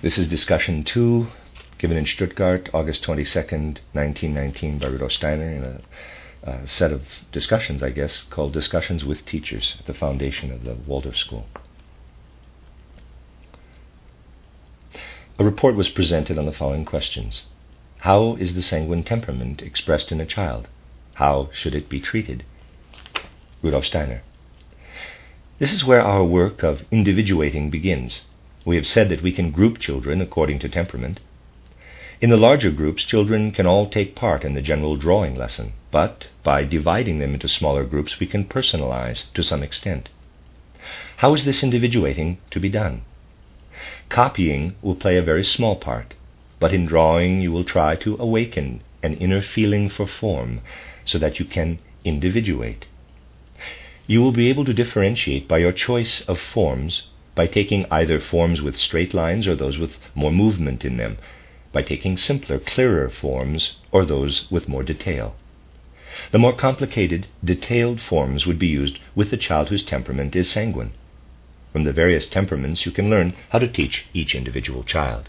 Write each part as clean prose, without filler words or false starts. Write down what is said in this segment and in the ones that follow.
This is discussion 2, given in Stuttgart, August 22nd, 1919, by Rudolf Steiner, in a set of discussions, I guess, called Discussions with Teachers at the foundation of the Waldorf School. A report was presented on the following questions. How is the sanguine temperament expressed in a child? How should it be treated? Rudolf Steiner. This is where our work of individuating begins. We have said that we can group children according to temperament. In the larger groups, children can all take part in the general drawing lesson, but by dividing them into smaller groups, we can personalize to some extent. How is this individuating to be done? Copying will play a very small part, but in drawing you will try to awaken an inner feeling for form so that you can individuate. You will be able to differentiate by your choice of forms by taking either forms with straight lines or those with more movement in them, by taking simpler, clearer forms or those with more detail. The more complicated, detailed forms would be used with the child whose temperament is sanguine. From the various temperaments you can learn how to teach each individual child.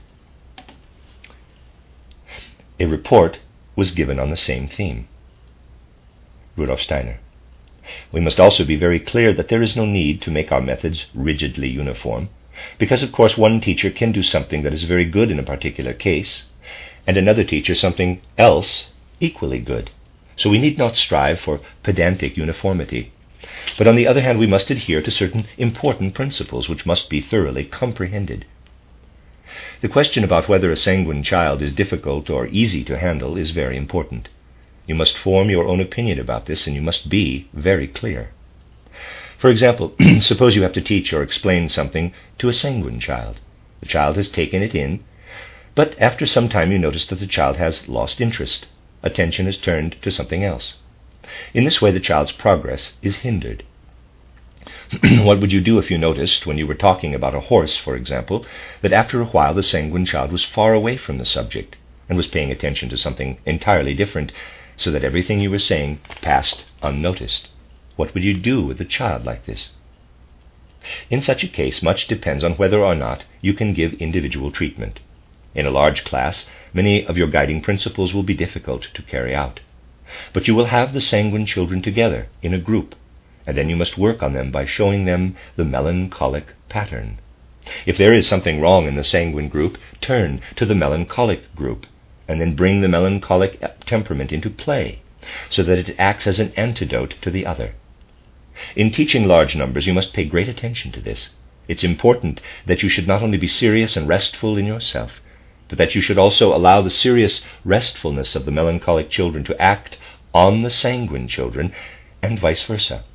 A report was given on the same theme. Rudolf Steiner. We must also be very clear that there is no need to make our methods rigidly uniform, because of course one teacher can do something that is very good in a particular case, and another teacher something else equally good. So we need not strive for pedantic uniformity. But on the other hand, we must adhere to certain important principles which must be thoroughly comprehended. The question about whether a sanguine child is difficult or easy to handle is very important. You must form your own opinion about this, and you must be very clear. For example, suppose you have to teach or explain something to a sanguine child. The child has taken it in, but after some time you notice that the child has lost interest. Attention is turned to something else. In this way, the child's progress is hindered. What would you do if you noticed, when you were talking about a horse, for example, that after a while the sanguine child was far away from the subject and was paying attention to something entirely different, so that everything you were saying passed unnoticed? What would you do with a child like this? In such a case, much depends on whether or not you can give individual treatment. In a large class, many of your guiding principles will be difficult to carry out. But you will have the sanguine children together in a group, and then you must work on them by showing them the melancholic pattern. If there is something wrong in the sanguine group, turn to the melancholic group, and then bring the melancholic temperament into play, so that it acts as an antidote to the other. In teaching large numbers, you must pay great attention to this. It's important that you should not only be serious and restful in yourself, but that you should also allow the serious restfulness of the melancholic children to act on the sanguine children, and vice versa.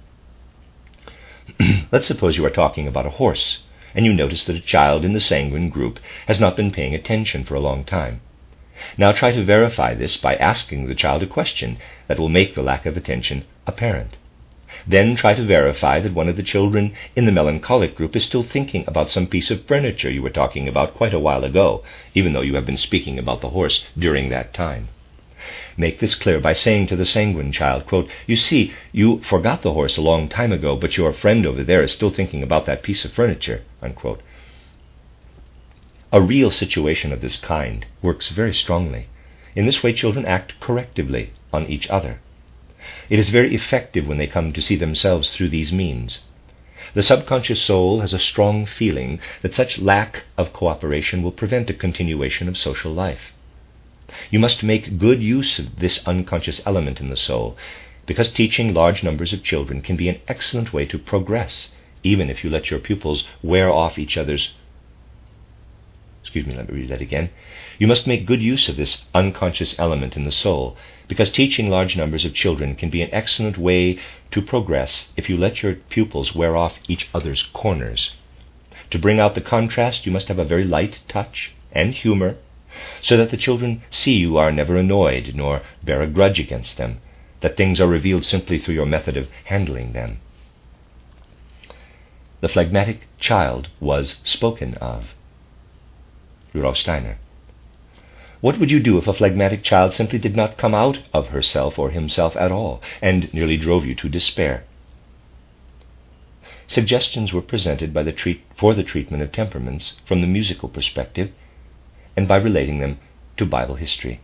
Let's suppose you are talking about a horse, and you notice that a child in the sanguine group has not been paying attention for a long time. Now try to verify this by asking the child a question that will make the lack of attention apparent. Then try to verify that one of the children in the melancholic group is still thinking about some piece of furniture you were talking about quite a while ago, even though you have been speaking about the horse during that time. Make this clear by saying to the sanguine child, quote, "You see, you forgot the horse a long time ago, but your friend over there is still thinking about that piece of furniture," unquote. A real situation of this kind works very strongly. In this way, children act correctively on each other. It is very effective when they come to see themselves through these means. The subconscious soul has a strong feeling that such lack of cooperation will prevent a continuation of social life. You must make good use of this unconscious element in the soul, because teaching large numbers of children can be an excellent way to progress, even if you let your pupils wear off each other's. Let me read that again. You must make good use of this unconscious element in the soul, because teaching large numbers of children can be an excellent way to progress if you let your pupils wear off each other's corners. To bring out the contrast, you must have a very light touch and humor, so that the children see you are never annoyed nor bear a grudge against them, that things are revealed simply through your method of handling them. The phlegmatic child was spoken of. Rudolf Steiner. What would you do if a phlegmatic child simply did not come out of herself or himself at all, and nearly drove you to despair? Suggestions were presented for the treatment of temperaments from the musical perspective and by relating them to Bible history.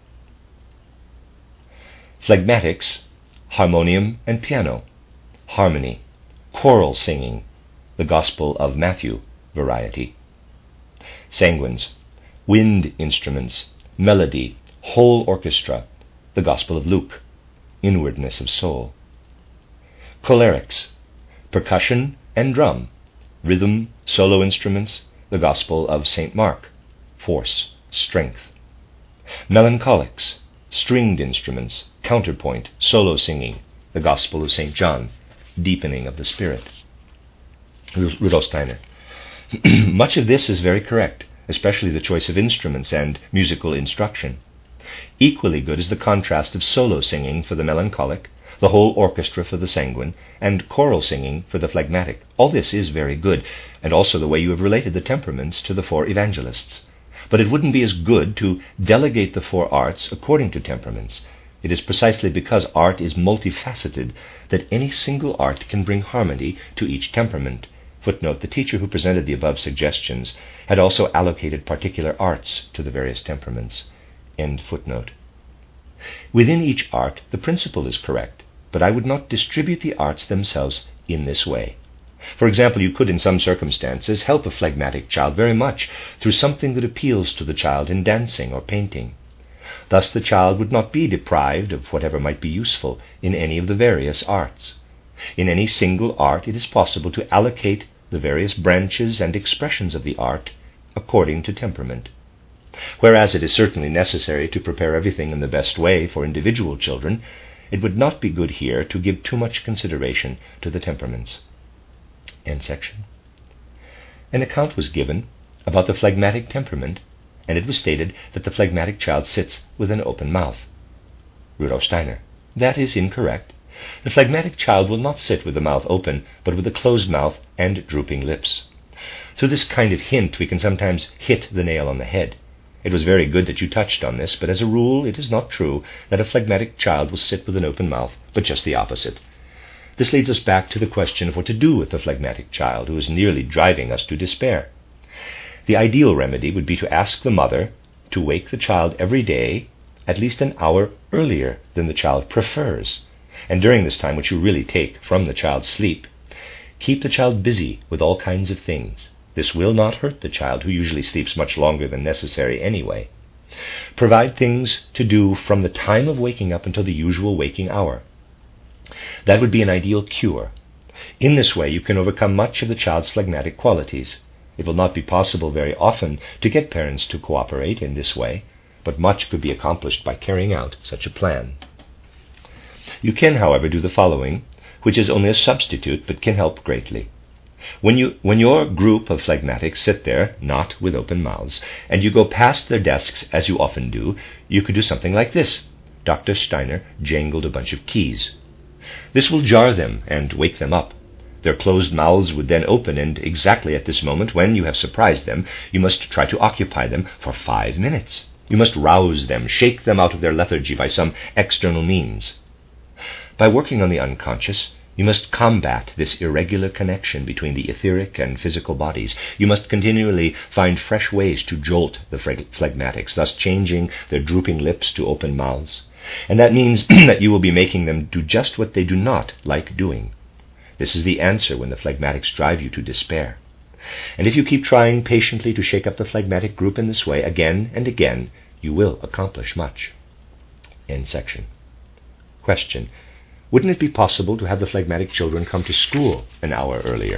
Phlegmatics, harmonium and piano, harmony, choral singing, the Gospel of Matthew variety. Sanguines, wind instruments, melody, whole orchestra, the Gospel of Luke, inwardness of soul. Cholerics, percussion and drum, rhythm, solo instruments, the Gospel of St. Mark, force, strength. Melancholics, stringed instruments, counterpoint, solo singing, the Gospel of St. John, deepening of the spirit. Rudolf Steiner. Much of this is very correct, especially the choice of instruments and musical instruction. Equally good is the contrast of solo singing for the melancholic, the whole orchestra for the sanguine, and choral singing for the phlegmatic. All this is very good, and also the way you have related the temperaments to the four evangelists. But it wouldn't be as good to delegate the four arts according to temperaments. It is precisely because art is multifaceted that any single art can bring harmony to each temperament. Footnote, the teacher who presented the above suggestions had also allocated particular arts to the various temperaments. End footnote. Within each art, the principle is correct, but I would not distribute the arts themselves in this way. For example, you could in some circumstances help a phlegmatic child very much through something that appeals to the child in dancing or painting. Thus the child would not be deprived of whatever might be useful in any of the various arts. In any single art it is possible to allocate the various branches and expressions of the art according to temperament. Whereas it is certainly necessary to prepare everything in the best way for individual children, it would not be good here to give too much consideration to the temperaments. End section. An account was given about the phlegmatic temperament, and it was stated that the phlegmatic child sits with an open mouth. Rudolf Steiner. That is incorrect. The phlegmatic child will not sit with the mouth open, but with a closed mouth and drooping lips. Through this kind of hint we can sometimes hit the nail on the head. It was very good that you touched on this, but as a rule it is not true that a phlegmatic child will sit with an open mouth, but just the opposite. This leads us back to the question of what to do with the phlegmatic child who is nearly driving us to despair. The ideal remedy would be to ask the mother to wake the child every day at least an hour earlier than the child prefers, and during this time, which you really take from the child's sleep, keep the child busy with all kinds of things. This will not hurt the child, who usually sleeps much longer than necessary anyway. Provide things to do from the time of waking up until the usual waking hour. That would be an ideal cure. In this way, you can overcome much of the child's phlegmatic qualities. It will not be possible very often to get parents to cooperate in this way, but much could be accomplished by carrying out such a plan. You can, however, do the following, which is only a substitute but can help greatly. When your group of phlegmatics sit there, not with open mouths, and you go past their desks, as you often do, you could do something like this. Dr. Steiner jangled a bunch of keys. This will jar them and wake them up. Their closed mouths would then open, and exactly at this moment, when you have surprised them, you must try to occupy them for 5 minutes. You must rouse them, shake them out of their lethargy by some external means. By working on the unconscious, you must combat this irregular connection between the etheric and physical bodies. You must continually find fresh ways to jolt the phlegmatics, thus changing their drooping lips to open mouths. And that means that you will be making them do just what they do not like doing. This is the answer when the phlegmatics drive you to despair. And if you keep trying patiently to shake up the phlegmatic group in this way again and again, you will accomplish much. End section. Question. Wouldn't it be possible to have the phlegmatic children come to school an hour earlier?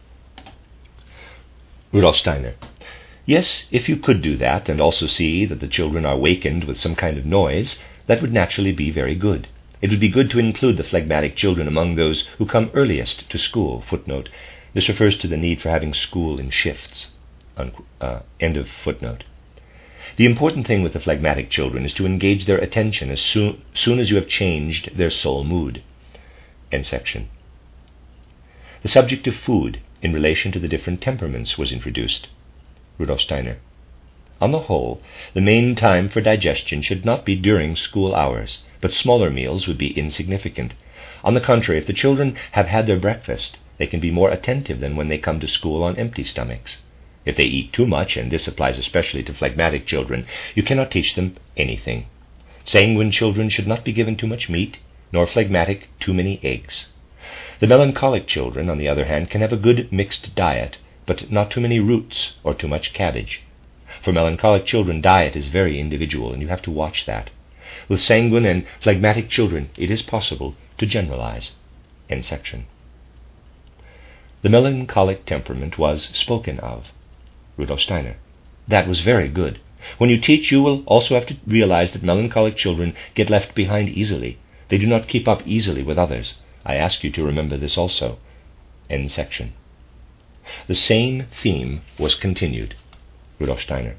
Rudolf Steiner. Yes, if you could do that and also see that the children are wakened with some kind of noise, that would naturally be very good. It would be good to include the phlegmatic children among those who come earliest to school. Footnote. This refers to the need for having school in shifts. End of footnote. The important thing with the phlegmatic children is to engage their attention as soon as you have changed their soul mood. End section. The subject of food in relation to the different temperaments was introduced. Rudolf Steiner. On the whole, the main time for digestion should not be during school hours, but smaller meals would be insignificant. On the contrary, if the children have had their breakfast, they can be more attentive than when they come to school on empty stomachs. If they eat too much, and this applies especially to phlegmatic children, you cannot teach them anything. Sanguine children should not be given too much meat, nor phlegmatic too many eggs. The melancholic children, on the other hand, can have a good mixed diet, but not too many roots or too much cabbage. For melancholic children, diet is very individual, and you have to watch that. With sanguine and phlegmatic children, it is possible to generalize. End section. The melancholic temperament was spoken of. Rudolf Steiner. That was very good. When you teach, you will also have to realize that melancholic children get left behind easily. They do not keep up easily with others. I ask you to remember this also. End section. The same theme was continued. Rudolf Steiner.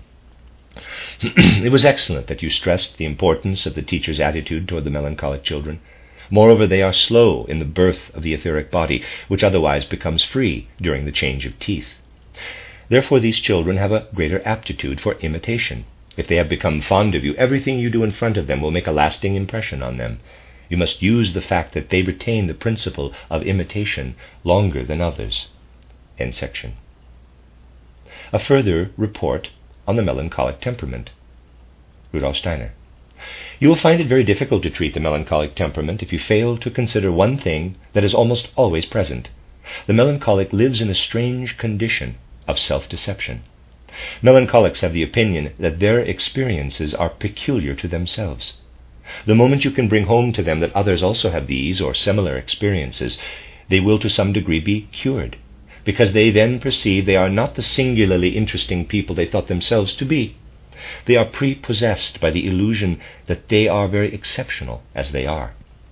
It was excellent that you stressed the importance of the teacher's attitude toward the melancholic children. Moreover, they are slow in the birth of the etheric body, which otherwise becomes free during the change of teeth. Therefore, these children have a greater aptitude for imitation. If they have become fond of you, everything you do in front of them will make a lasting impression on them. You must use the fact that they retain the principle of imitation longer than others. End section. A further report on the melancholic temperament. Rudolf Steiner. You will find it very difficult to treat the melancholic temperament if you fail to consider one thing that is almost always present. The melancholic lives in a strange condition of self-deception. Melancholics have the opinion that their experiences are peculiar to themselves. The moment you can bring home to them that others also have these or similar experiences, they will to some degree be cured, because they then perceive they are not the singularly interesting people they thought themselves to be. They are prepossessed by the illusion that they are very exceptional as they are.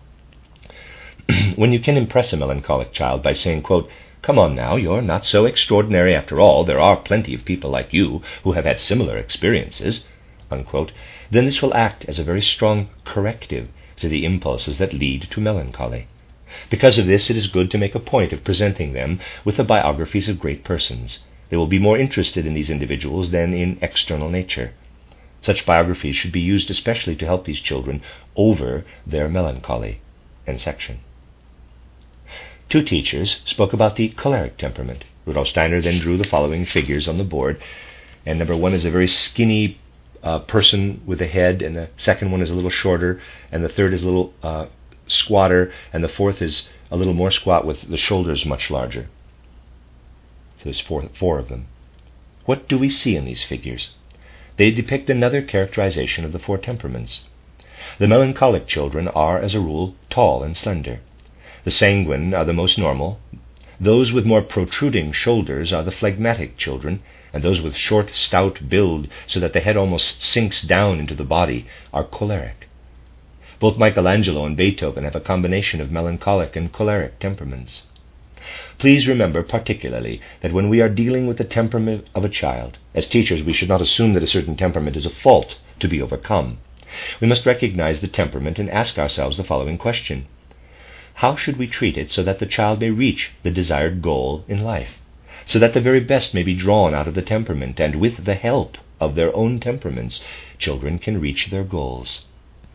When you can impress a melancholic child by saying, quote, "Come on now, you're not so extraordinary after all. There are plenty of people like you who have had similar experiences," unquote, then this will act as a very strong corrective to the impulses that lead to melancholy. Because of this, it is good to make a point of presenting them with the biographies of great persons. They will be more interested in these individuals than in external nature. Such biographies should be used especially to help these children over their melancholy. End section. Two teachers spoke about the choleric temperament. Rudolf Steiner then drew the following figures on the board. And number one is a very skinny person with a head, and the second one is a little shorter, and the third is a little squatter, and the fourth is a little more squat with the shoulders much larger. So there's four of them. What do we see in these figures? They depict another characterization of the four temperaments. The melancholic children are, as a rule, tall and slender. The sanguine are the most normal. Those with more protruding shoulders are the phlegmatic children, and those with short, stout build, so that the head almost sinks down into the body, are choleric. Both Michelangelo and Beethoven have a combination of melancholic and choleric temperaments. Please remember particularly that when we are dealing with the temperament of a child, as teachers we should not assume that a certain temperament is a fault to be overcome. We must recognize the temperament and ask ourselves the following question: how should we treat it so that the child may reach the desired goal in life, so that the very best may be drawn out of the temperament, and with the help of their own temperaments, children can reach their goals?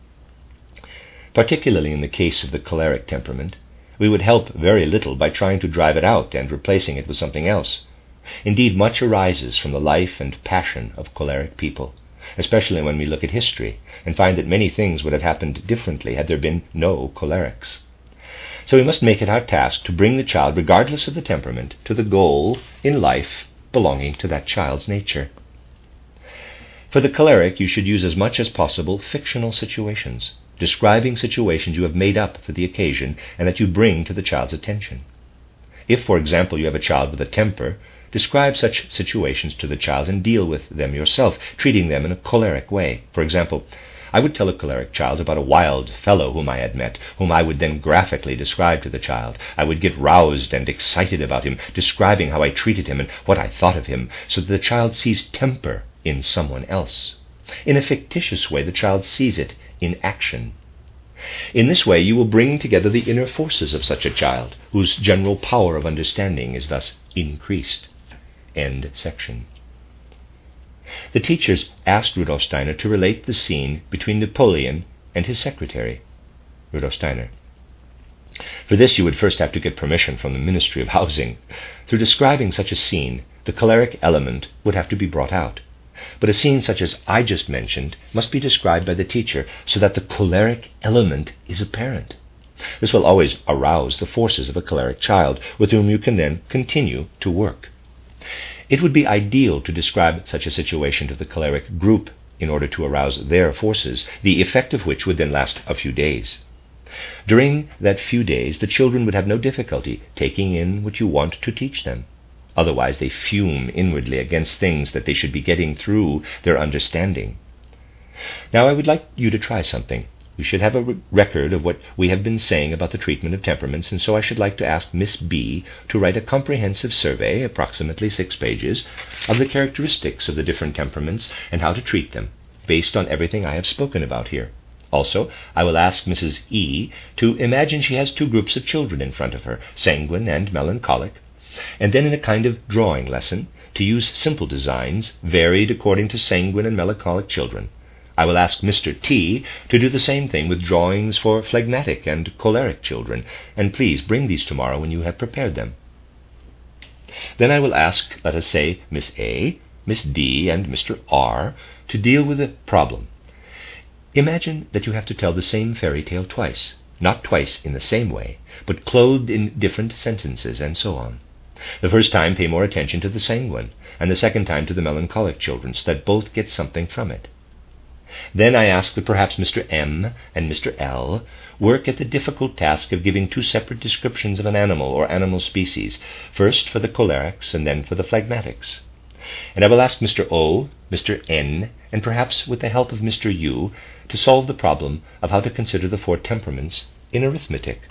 Particularly in the case of the choleric temperament, we would help very little by trying to drive it out and replacing it with something else. Indeed, much arises from the life and passion of choleric people, especially when we look at history and find that many things would have happened differently had there been no cholerics. So we must make it our task to bring the child, regardless of the temperament, to the goal in life belonging to that child's nature. For the choleric, you should use as much as possible fictional situations, describing situations you have made up for the occasion and that you bring to the child's attention. If, for example, you have a child with a temper, describe such situations to the child and deal with them yourself, treating them in a choleric way. For example, I would tell a choleric child about a wild fellow whom I had met, whom I would then graphically describe to the child. I would get roused and excited about him, describing how I treated him and what I thought of him, so that the child sees temper in someone else. In a fictitious way, the child sees it in action. In this way, you will bring together the inner forces of such a child, whose general power of understanding is thus increased. End section. The teachers asked Rudolf Steiner to relate the scene between Napoleon and his secretary. Rudolf Steiner. For this you would first have to get permission from the Ministry of Housing. Through describing such a scene, the choleric element would have to be brought out. But a scene such as I just mentioned must be described by the teacher so that the choleric element is apparent. This will always arouse the forces of a choleric child, with whom you can then continue to work. It would be ideal to describe such a situation to the choleric group in order to arouse their forces, the effect of which would then last a few days. During that few days, the children would have no difficulty taking in what you want to teach them. Otherwise, they fume inwardly against things that they should be getting through their understanding. Now, I would like you to try something. We should have a record of what we have been saying about the treatment of temperaments, and so I should like to ask Miss B to write a comprehensive survey, approximately 6 pages, of the characteristics of the different temperaments and how to treat them, based on everything I have spoken about here. Also, I will ask Mrs. E to imagine she has 2 groups of children in front of her, sanguine and melancholic, and then in a kind of drawing lesson, to use simple designs varied according to sanguine and melancholic children. I will ask Mr. T to do the same thing with drawings for phlegmatic and choleric children, and please bring these tomorrow when you have prepared them. Then I will ask, let us say, Miss A, Miss D, and Mr. R to deal with the problem. Imagine that you have to tell the same fairy tale twice, not twice in the same way, but clothed in different sentences, and so on. The first time pay more attention to the sanguine, and the second time to the melancholic children, so that both get something from it. Then I ask that perhaps Mr. M and Mr. L work at the difficult task of giving 2 separate descriptions of an animal or animal species, first for the cholerics and then for the phlegmatics. And I will ask Mr. O, Mr. N, and perhaps with the help of Mr. U, to solve the problem of how to consider the 4 temperaments in arithmetic.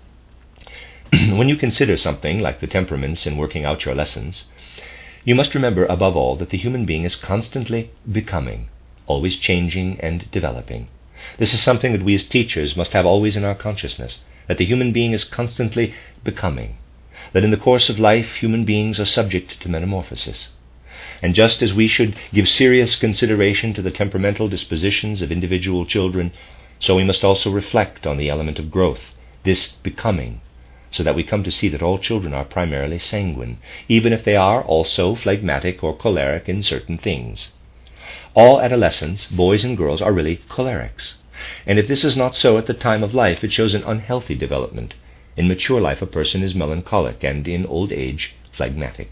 When you consider something like the temperaments in working out your lessons, you must remember above all that the human being is constantly becoming, always changing and developing. This is something that we as teachers must have always in our consciousness, that the human being is constantly becoming, that in the course of life human beings are subject to metamorphosis. And just as we should give serious consideration to the temperamental dispositions of individual children, so we must also reflect on the element of growth, this becoming, so that we come to see that all children are primarily sanguine, even if they are also phlegmatic or choleric in certain things. All adolescents, boys and girls, are really cholerics. And if this is not so at the time of life, it shows an unhealthy development. In mature life, a person is melancholic, and in old age, phlegmatic.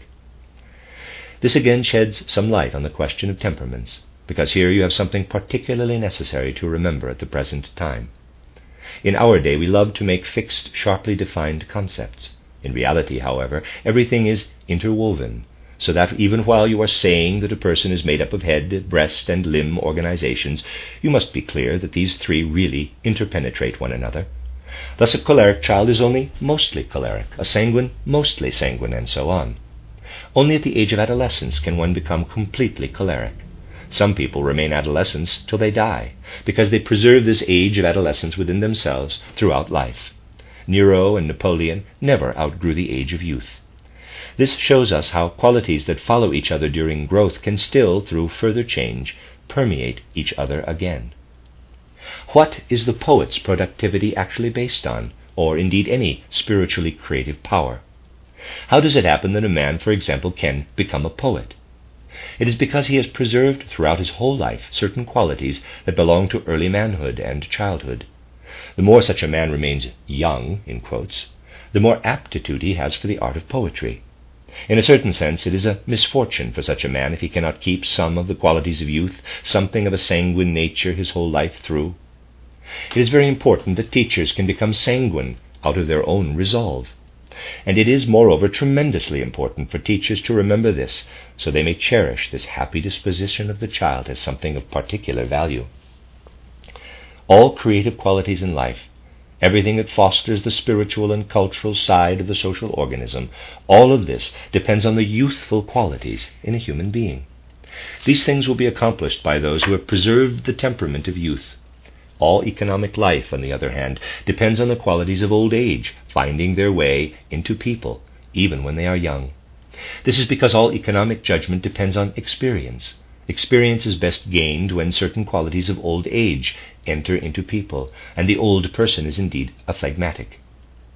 This again sheds some light on the question of temperaments, because here you have something particularly necessary to remember at the present time. In our day, we love to make fixed, sharply defined concepts. In reality, however, everything is interwoven, so that even while you are saying that a person is made up of head, breast, and limb organizations, you must be clear that these 3 really interpenetrate one another. Thus a choleric child is only mostly choleric, a sanguine mostly sanguine, and so on. Only at the age of adolescence can one become completely choleric. Some people remain adolescents till they die, because they preserve this age of adolescence within themselves throughout life. Nero and Napoleon never outgrew the age of youth. This shows us how qualities that follow each other during growth can still, through further change, permeate each other again. What is the poet's productivity actually based on, or indeed any spiritually creative power? How does it happen that a man, for example, can become a poet? It is because he has preserved throughout his whole life certain qualities that belong to early manhood and childhood. The more such a man remains young, in quotes, the more aptitude he has for the art of poetry. In a certain sense, it is a misfortune for such a man if he cannot keep some of the qualities of youth, something of a sanguine nature his whole life through. It is very important that teachers can become sanguine out of their own resolve. And it is, moreover, tremendously important for teachers to remember this, so they may cherish this happy disposition of the child as something of particular value. All creative qualities in life, everything that fosters the spiritual and cultural side of the social organism, all of this depends on the youthful qualities in a human being. These things will be accomplished by those who have preserved the temperament of youth. All economic life, on the other hand, depends on the qualities of old age finding their way into people, even when they are young. This is because all economic judgment depends on experience. Experience is best gained when certain qualities of old age enter into people, and the old person is indeed a phlegmatic.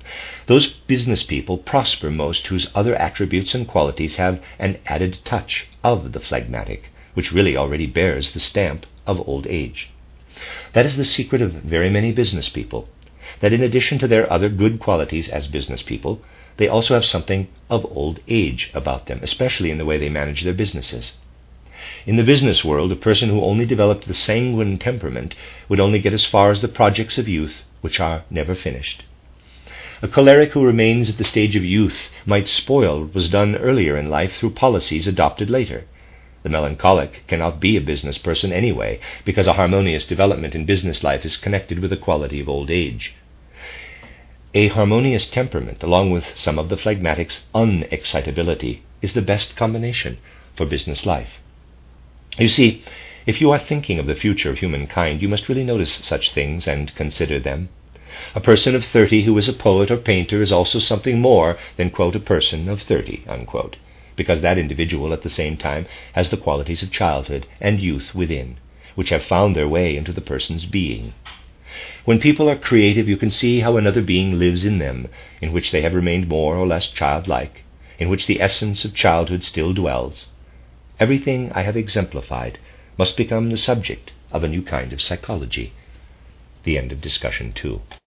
Those business people prosper most whose other attributes and qualities have an added touch of the phlegmatic, which really already bears the stamp of old age. That is the secret of very many business people, that in addition to their other good qualities as business people, they also have something of old age about them, especially in the way they manage their businesses. In the business world, a person who only developed the sanguine temperament would only get as far as the projects of youth, which are never finished. A choleric who remains at the stage of youth might spoil what was done earlier in life through policies adopted later. The melancholic cannot be a business person anyway, because a harmonious development in business life is connected with the quality of old age. A harmonious temperament, along with some of the phlegmatic's unexcitability, is the best combination for business life. You see, if you are thinking of the future of humankind, you must really notice such things and consider them. A person of 30 who is a poet or painter is also something more than, quote, a person of 30, unquote, because that individual at the same time has the qualities of childhood and youth within, which have found their way into the person's being. When people are creative, you can see how another being lives in them, in which they have remained more or less childlike, in which the essence of childhood still dwells. Everything I have exemplified must become the subject of a new kind of psychology. The end of discussion 2.